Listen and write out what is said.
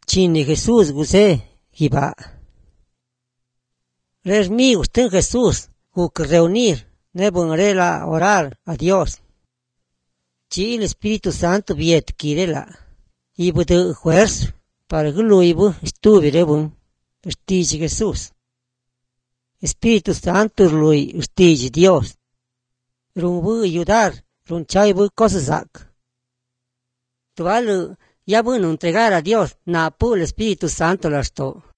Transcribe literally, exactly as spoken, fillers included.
Chini Jesús guse giba. Resmi usted Jesús que reunir nebunrela orar a Dios. Chi el Espíritu Santo viet kirela. Y bude fuerza para que lo ibu estuviera bun. Estije Jesús. Espíritu Santo lo estije Dios. Rumbu ayudar, runchaibu cosas. Tuvalu ya bueno entregar a Dios na pu el Espíritu Santo las to.